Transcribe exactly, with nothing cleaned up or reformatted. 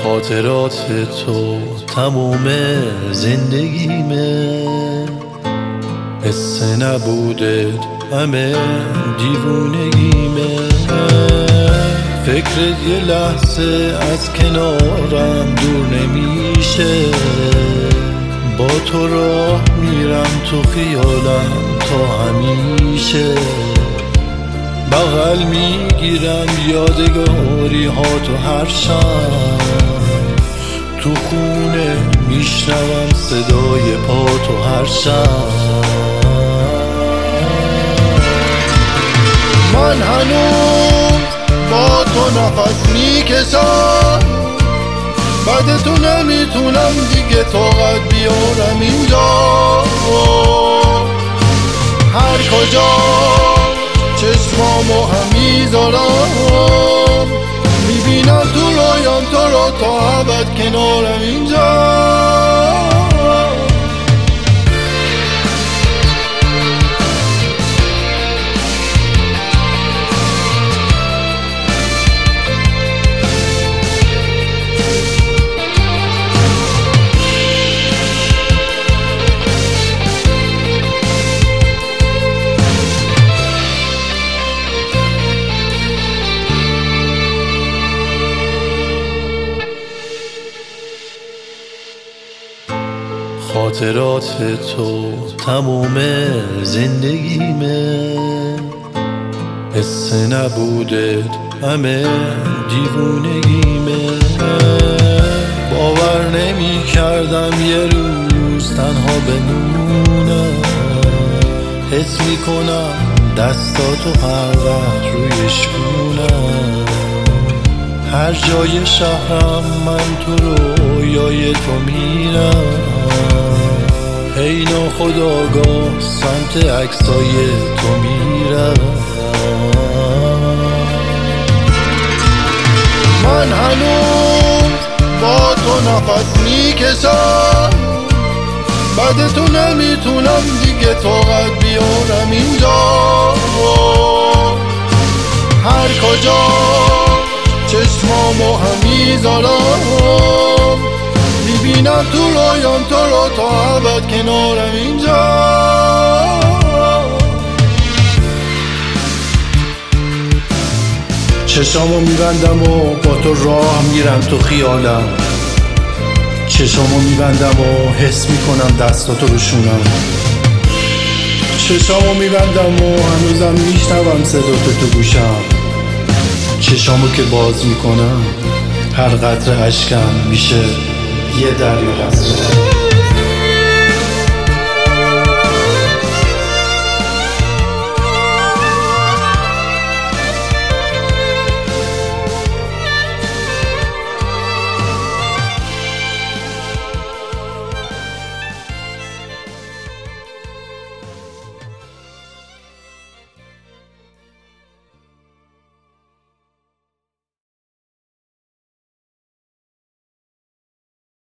خاطرات تو تموم زندگیمه، حس نبودت همه دیوونگیمه. فکرت یه لحظه از کنارم دور نمیشه، با تو راه میرم تو خیالم تا همیشه. بغل میگیرم یادگاری ها تو هر شب، تو خونه میشنوم صدای پا تو هر شب. من هنوز با تو نفس میکشم، بعد تو نمیتونم دیگه طاقت بیارم اینجا. هر کجا چشمامو هم میذارم، میبینم تو رویام تو رو تا ابد کنارم اینجا. خاطرات تو تموم زندگیمه، حس نبودت همه دیوونگیمه. باور نمی کردم یه روز تنها بمونم، حس می کنم دستاتو هر وقت روی شونم. هر جای شهرم من تو رویای تو میرم، هی ناخودآگاه سمت عکسای تو میرم. من هنوز با تو نفس میکشم، بعد تو نمیتونم دیگه طاقت بیارم اینجا. هر کجا چشمامو هم میذارم، میبینم تو رویام تو رو تا ابد کنارم اینجا. چشامو میبندم و با تو راه میرم تو خیالم، چشامو میبندم و حس میکنم دستاتو روشونم. چشامو میبندم و هنوزم میشنوم صداتو تو گوشم. چشامو که باز میکنم هر قطره اشکم میشه یه دریا.